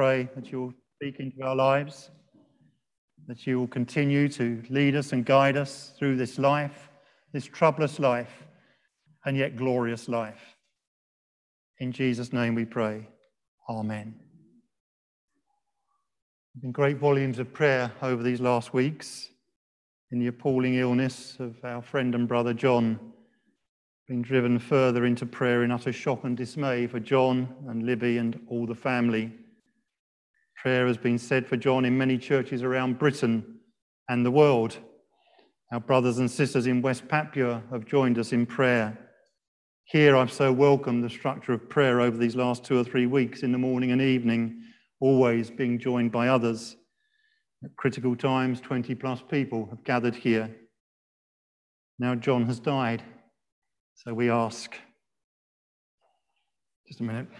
pray that you'll speak into our lives, that you will continue to lead us and guide us through this life, this troublous life, and yet glorious life. In Jesus' name we pray. Amen. There have been great volumes of prayer over these last weeks in the appalling illness of our friend and brother John, being driven further into prayer in utter shock and dismay for John and Libby and all the family. Prayer has been said for John in many churches around Britain and the world. Our brothers and sisters in West Papua have joined us in prayer. Here I've so welcomed the structure of prayer over these last 2 or 3 weeks in the morning and evening, always being joined by others. At critical times, 20 plus people have gathered here. Now John has died, so we ask. Just a minute.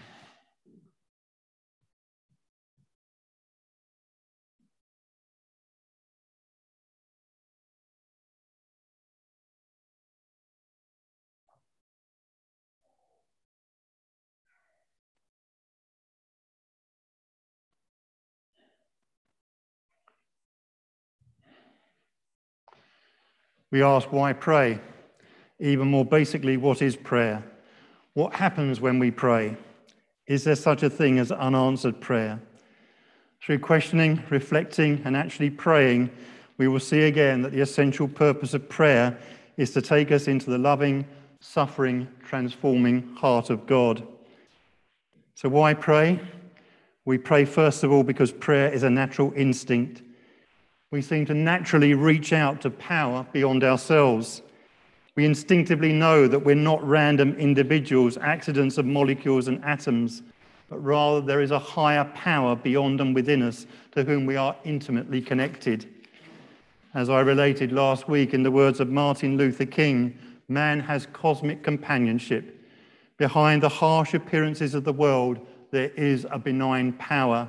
We ask, why pray? Even more basically, what is prayer? What happens when we pray? Is there such a thing as unanswered prayer? Through questioning, reflecting, and actually praying, we will see again that the essential purpose of prayer is to take us into the loving, suffering, transforming heart of God. So why pray? We pray first of all because prayer is a natural instinct. We seem to naturally reach out to power beyond ourselves. We instinctively know that we're not random individuals, accidents of molecules and atoms, but rather there is a higher power beyond and within us to whom we are intimately connected. As I related last week in the words of Martin Luther King, man has cosmic companionship. Behind the harsh appearances of the world, there is a benign power.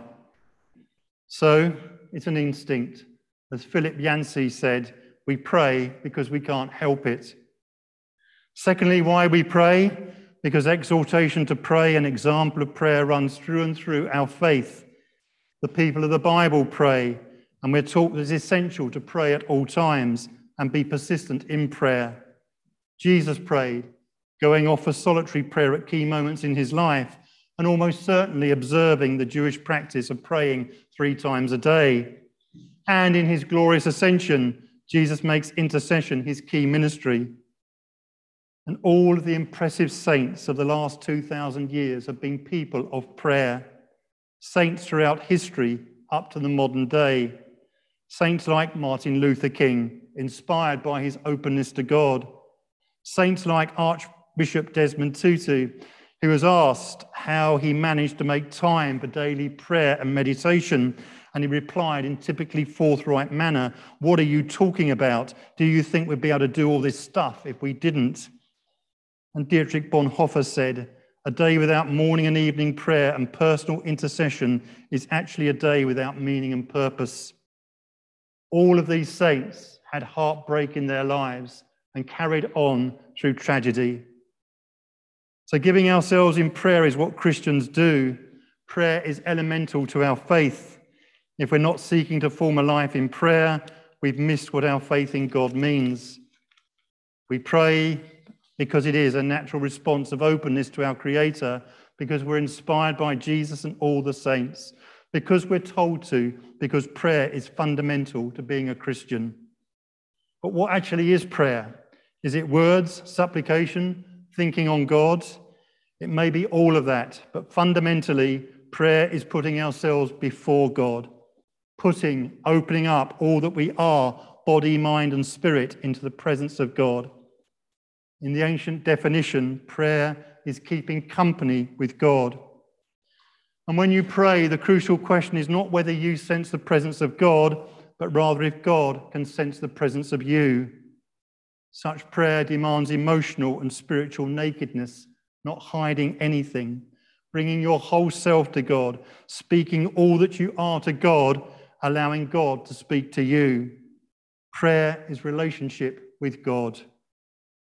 So it's an instinct. As Philip Yancey said, we pray because we can't help it. Secondly, why we pray? Because exhortation to pray, an example of prayer, runs through and through our faith. The people of the Bible pray, and we're taught that it's essential to pray at all times and be persistent in prayer. Jesus prayed, going off for solitary prayer at key moments in his life, and almost certainly observing the Jewish practice of praying 3 times a day. And in his glorious ascension, Jesus makes intercession his key ministry. And all of the impressive saints of the last 2,000 years have been people of prayer. Saints throughout history up to the modern day. Saints like Martin Luther King, inspired by his openness to God. Saints like Archbishop Desmond Tutu, who was asked how he managed to make time for daily prayer and meditation, and he replied in typically forthright manner, "What are you talking about? Do you think we'd be able to do all this stuff if we didn't?" And Dietrich Bonhoeffer said, "A day without morning and evening prayer and personal intercession is actually a day without meaning and purpose." All of these saints had heartbreak in their lives and carried on through tragedy. So giving ourselves in prayer is what Christians do. Prayer is elemental to our faith. If we're not seeking to form a life in prayer, we've missed what our faith in God means. We pray because it is a natural response of openness to our Creator, because we're inspired by Jesus and all the saints, because we're told to, because prayer is fundamental to being a Christian. But what actually is prayer? Is it words, supplication, thinking on God? It may be all of that, but fundamentally, prayer is putting ourselves before God, opening up all that we are, body, mind, and spirit, into the presence of God. In the ancient definition, prayer is keeping company with God. And when you pray, the crucial question is not whether you sense the presence of God, but rather if God can sense the presence of you. Such prayer demands emotional and spiritual nakedness, not hiding anything, bringing your whole self to God, speaking all that you are to God, allowing God to speak to you. Prayer is relationship with God.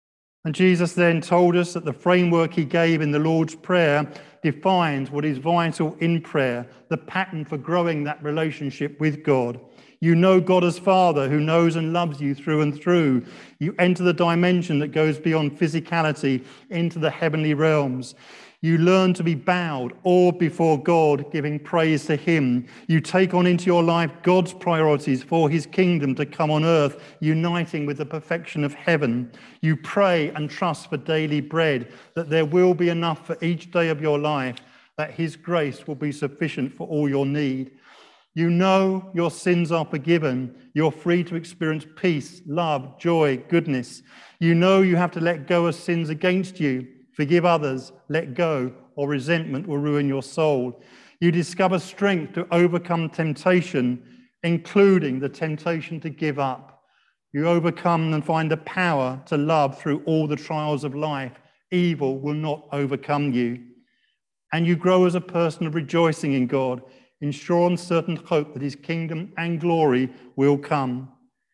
And Jesus then told us that the framework he gave in the Lord's Prayer defines what is vital in prayer, the pattern for growing that relationship with God. You know God as Father who knows and loves you through and through. You enter the dimension that goes beyond physicality into the heavenly realms. You learn to be bowed, awed before God, giving praise to him. You take on into your life God's priorities for his kingdom to come on earth, uniting with the perfection of heaven. You pray and trust for daily bread, that there will be enough for each day of your life, that his grace will be sufficient for all your need. You know your sins are forgiven. You're free to experience peace, love, joy, goodness. You know you have to let go of sins against you. Forgive others, let go, or resentment will ruin your soul. You discover strength to overcome temptation, including the temptation to give up. You overcome and find the power to love through all the trials of life. Evil will not overcome you. And you grow as a person of rejoicing in God, in sure and certain hope that his kingdom and glory will come.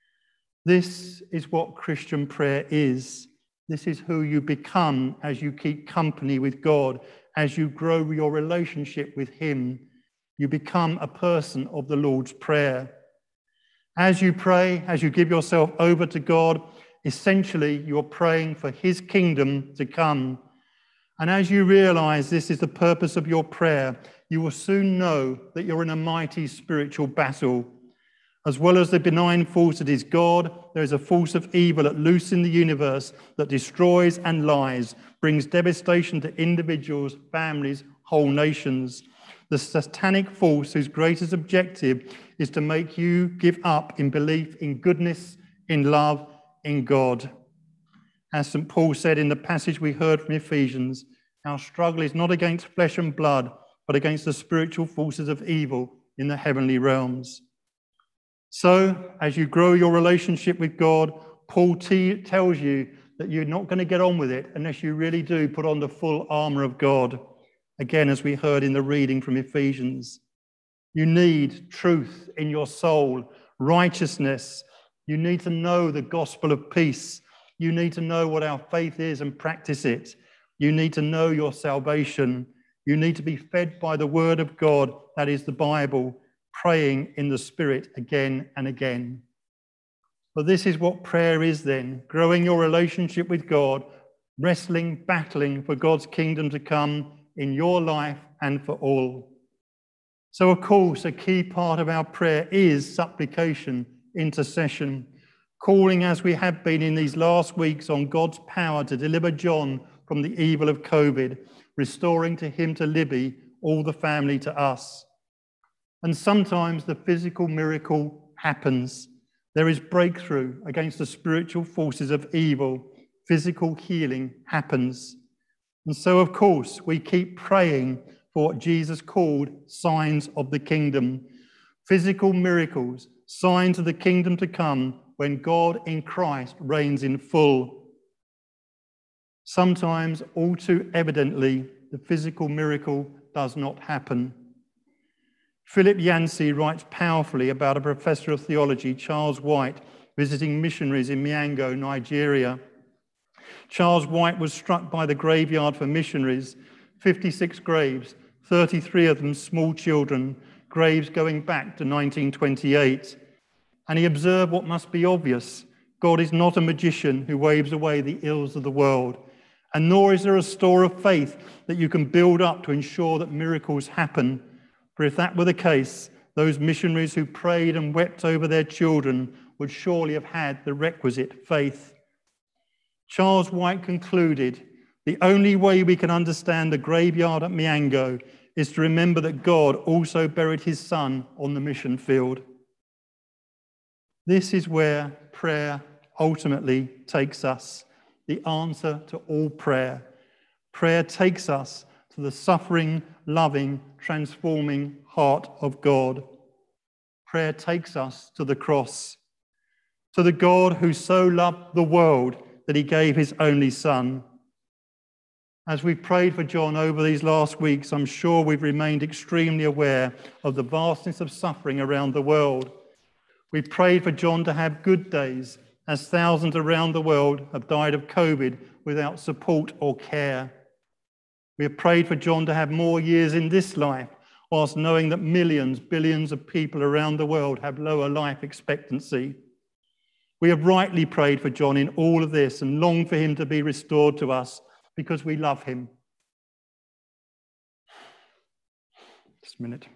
This is what Christian prayer is. This is who you become as you keep company with God, as you grow your relationship with him. You become a person of the Lord's Prayer. As you pray, as you give yourself over to God, essentially you're praying for his kingdom to come. And as you realize this is the purpose of your prayer, you will soon know that you're in a mighty spiritual battle. As well as the benign force that is God, there is a force of evil at loose in the universe that destroys and lies, brings devastation to individuals, families, whole nations. The satanic force whose greatest objective is to make you give up in belief in goodness, in love, in God. As St. Paul said in the passage we heard from Ephesians, our struggle is not against flesh and blood, but against the spiritual forces of evil in the heavenly realms. So, as you grow your relationship with God, Paul tells you that you're not going to get on with it unless you really do put on the full armor of God. Again, as we heard in the reading from Ephesians, you need truth in your soul, righteousness. You need to know the gospel of peace. You need to know what our faith is and practice it. You need to know your salvation. You need to be fed by the word of God, that is the Bible, praying in the Spirit again and again. But this is what prayer is then, growing your relationship with God, wrestling, battling for God's kingdom to come in your life and for all. So, of course, a key part of our prayer is supplication, intercession, calling as we have been in these last weeks on God's power to deliver John from the evil of COVID, restoring to him, to Libby, all the family to us. And sometimes the physical miracle happens. There is breakthrough against the spiritual forces of evil. Physical healing happens. And so, of course, we keep praying for what Jesus called signs of the kingdom. Physical miracles, signs of the kingdom to come when God in Christ reigns in full. Sometimes, all too evidently, the physical miracle does not happen. Philip Yancey writes powerfully about a professor of theology, Charles White, visiting missionaries in Miango, Nigeria. Charles White was struck by the graveyard for missionaries, 56 graves, 33 of them small children, graves going back to 1928. And he observed what must be obvious. God is not a magician who waves away the ills of the world, and nor is there a store of faith that you can build up to ensure that miracles happen. For if that were the case, those missionaries who prayed and wept over their children would surely have had the requisite faith. Charles White concluded, the only way we can understand the graveyard at Miango is to remember that God also buried his son on the mission field. This is where prayer ultimately takes us, the answer to all prayer. Prayer takes us to the suffering, loving, transforming heart of God. Prayer takes us to the cross, to the God who so loved the world that he gave his only son. As we've prayed for John over these last weeks, I'm sure we've remained extremely aware of the vastness of suffering around the world. We've prayed for John to have good days as thousands around the world have died of COVID without support or care. We have prayed for John to have more years in this life, whilst knowing that millions, billions of people around the world have lower life expectancy. We have rightly prayed for John in all of this and long for him to be restored to us because we love him. Just a minute.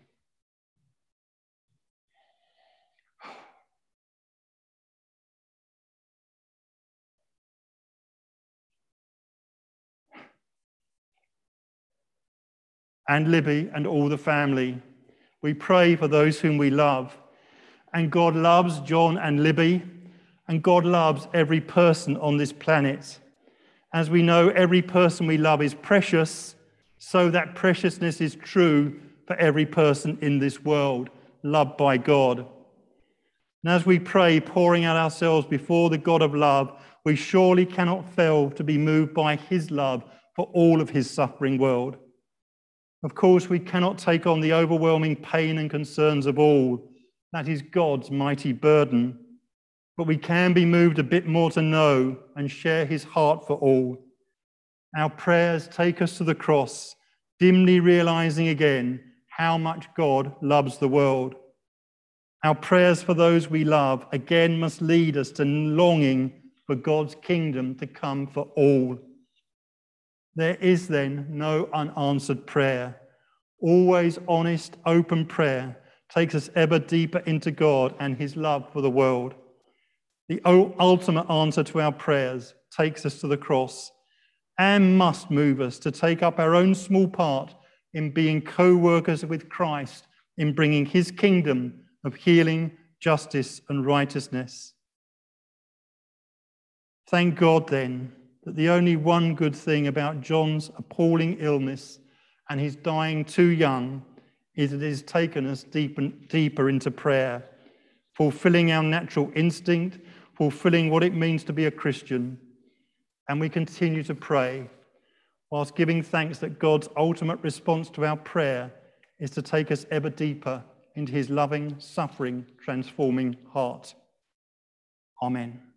And Libby and all the family. We pray for those whom we love. And God loves John and Libby, and God loves every person on this planet. As we know, every person we love is precious, so that preciousness is true for every person in this world, loved by God. And as we pray, pouring out ourselves before the God of love, we surely cannot fail to be moved by his love for all of his suffering world. Of course, we cannot take on the overwhelming pain and concerns of all. That is God's mighty burden. But we can be moved a bit more to know and share his heart for all. Our prayers take us to the cross, dimly realizing again how much God loves the world. Our prayers for those we love again must lead us to longing for God's kingdom to come for all. There is then no unanswered prayer. Always honest, open prayer takes us ever deeper into God and his love for the world. The ultimate answer to our prayers takes us to the cross and must move us to take up our own small part in being co-workers with Christ in bringing his kingdom of healing, justice, and righteousness. Thank God then that the only one good thing about John's appalling illness and his dying too young is that it has taken us deeper into prayer, fulfilling our natural instinct, fulfilling what it means to be a Christian. And we continue to pray whilst giving thanks that God's ultimate response to our prayer is to take us ever deeper into his loving, suffering, transforming heart. Amen.